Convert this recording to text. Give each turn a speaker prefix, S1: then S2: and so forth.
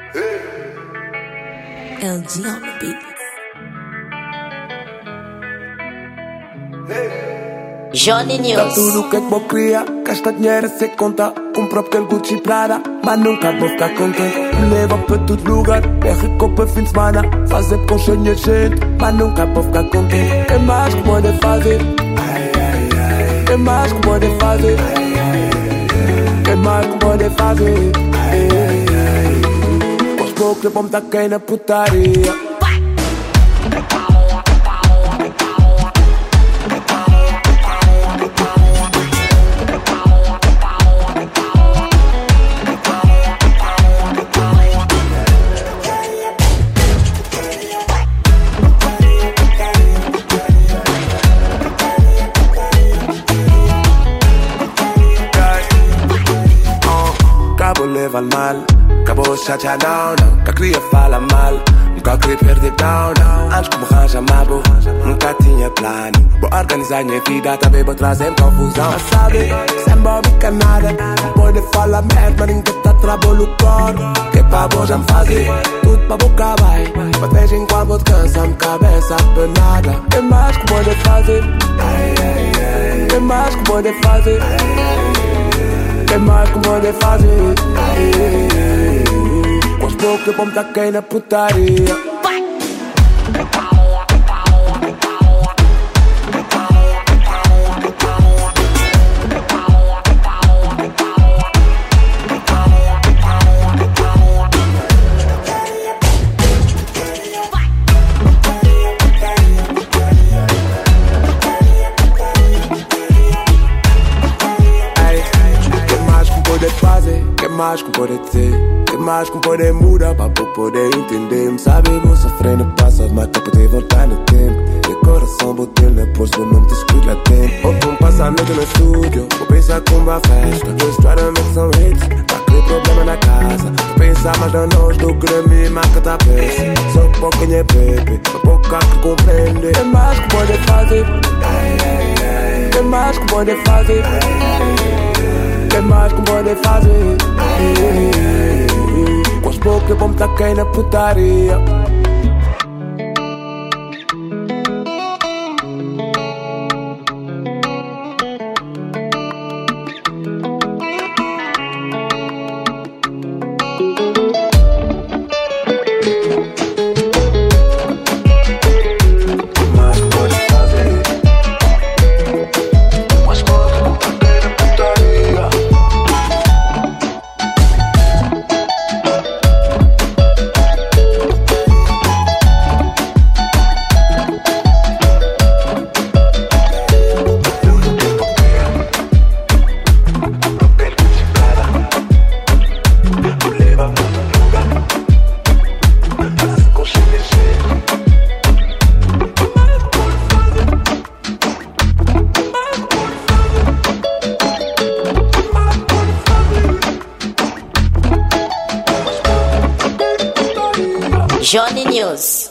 S1: LG on the beat. Johnny
S2: Dá
S1: News.
S2: tudo o que é que vou criar. Gasta dinheiro a ser conta. Compro aquele Gucci Prada. Mas nunca vou ficar contente. Me leva para todo lugar. É rico para fim de semana. Fazer com cheia gente. Mas nunca vou ficar contente. Quem mais que pode fazer? Quem mais que pode fazer? Quem mais que pode fazer? Aos poucos eu vou me dar quem na putaria. Acabou levar mal, acabou chatear não. Nunca queria falar mal, nunca queria perder não. Antes que me arranja mabo, nunca tinha plano. Vou organizar minha vida, também vou trazer confusão. Mas sabe, sem bobica nada. Não pode falar merda, mas ninguém tá trabalho o coro. Que pra vou já me fazer, tudo pra boca vai. Mas de vez em quando vou descansar minha cabeça penada. Quem mais que pode fazer? Quem mais que pode fazer? Quem mais que pode fazer? Com os poucos eu vou me dar quem na putaria. Quem mais que pode ter? Quem mais que pode mudar pra poder entender? Me sabe, vou sofrendo, passa, mas pra poder voltar no tempo. De coração, vou ter depois, vou não te escutar tempo. Ou vou passar a noite no estúdio, vou pensar com uma festa. Vou claramente são hits, tá aquele problema na casa. Vou pensar mais na nós do que na minha marca da peça. Só um pouquinho é bebê, uma pouca que compreende. Quem mais que pode fazer? Quem mais que pode fazer? Quem mais que pode fazer? Com os poucos eu vou me dar quem na putaria.
S1: Johnny News.